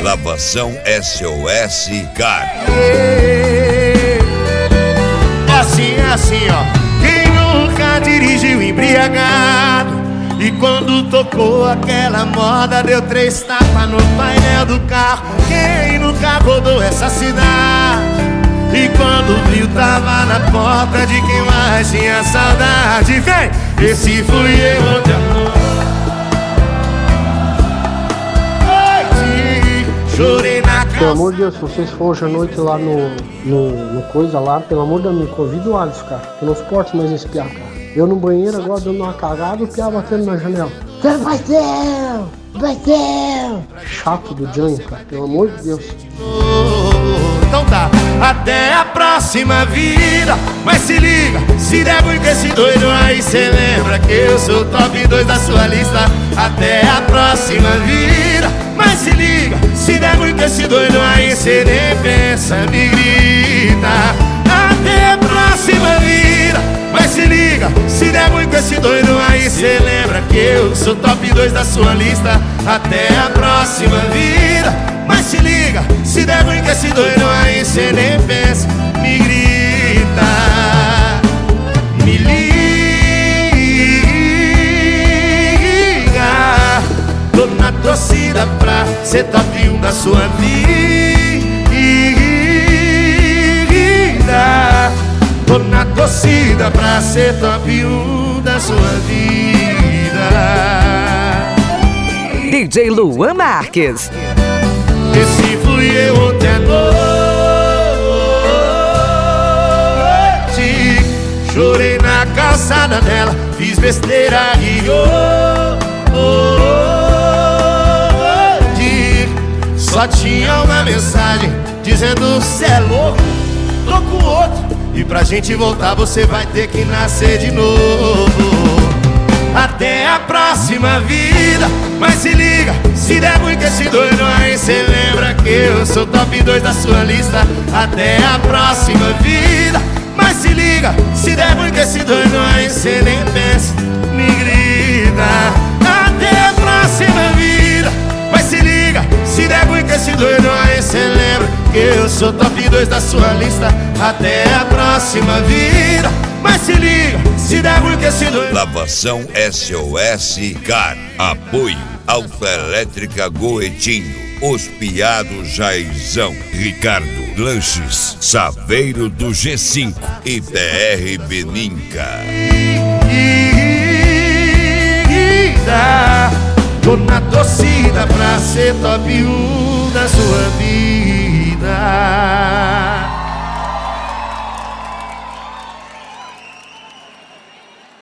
Lavação SOS Car. É assim, ó. Quem nunca dirigiu embriagado e quando tocou aquela moda deu 3 tapas no painel do carro? Quem nunca rodou essa cidade e quando viu tava na porta de quem mais tinha saudade? Vem! Esse fui eu ontem à noite, chorei na casa. Pelo amor de Deus, se vocês for hoje à noite lá no coisa lá, pelo amor de Deus, me convida o Alisson, cara. Eu não suporto mais esse piá, cara. Eu no banheiro agora dando uma cagada, o piá batendo na janela. Vai ser! Chato do Johnny, cara, pelo amor de Deus. Então tá, até a próxima vida. Mas se liga, se der ruim com esse doido aí, cê lembra que eu sou top 2 da sua lista. Até a próxima vida. Mas se liga, se der ruim com esse doido aí, cê nem pensa, me grita. Até a próxima vida. Mas se liga, se der ruim com esse doido aí, cê lembra que eu sou top 2 da sua lista. Até a próxima vida. Mas se liga, se der ruim com esse doido aí, cê nem pensa, me grita. Me liga, tô na torcida pra ser top 1 da sua vida. Tô na torcida pra ser top 1 da sua vida. DJ Luan Marques. Esse fui eu ontem à noite, chorei na calçada dela, fiz besteira e só tinha uma mensagem dizendo: cê é louco, tô com outro, e pra gente voltar você vai ter que nascer de novo. Até a próxima vida. Mas se liga, se der ruim com esse doido aí, cê lembra que eu sou top 2 da sua lista. Até a próxima vida. Mas se liga, se der ruim com esse doido aí, cê nem pensa, me grita. Até a próxima vida. Mas se liga, se der ruim com esse doido aí, cê lembra que eu sou top 2 da sua lista. Até a próxima vida. Mas se liga, se der ruim com esse doido. Lavação SOS Car. Apoio Autoelétrica Goetinho, Os Piados Jairzão, Ricardo Lanches, Saveiro do G5 e PR Beninca. Tô na torcida pra ser top 1 da sua vida.